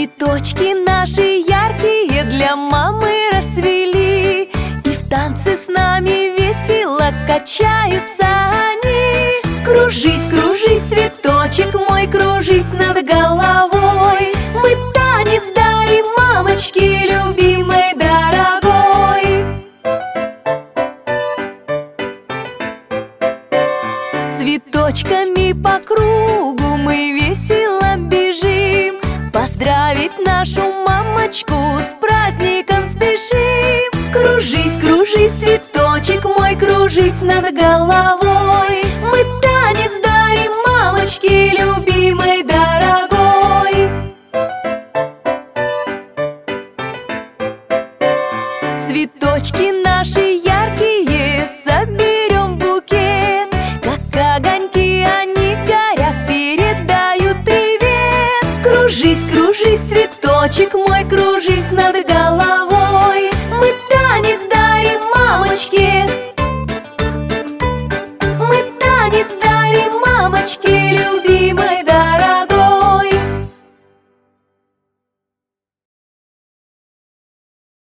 Цветочки наши яркие для мамы расцвели, и в танце с нами весело качаются они. Кружись, кружись, цветочек мой, кружись над головой. Мы танец дарим мамочке любимой, дорогой. Цветочками по кругу мы весело бежим, поздравить нашу мамочку с праздником спешим. Кружись, кружись, цветочек мой, кружись над головой. Мы танец дарим мамочке любимой, дорогой. Цветочки наши яркие соберем в букет, как огоньки они горят, передают привет. Кружись, кружись, цветочек мой, кружись над головой. Мы танец дарим мамочке, мы танец дарим мамочке.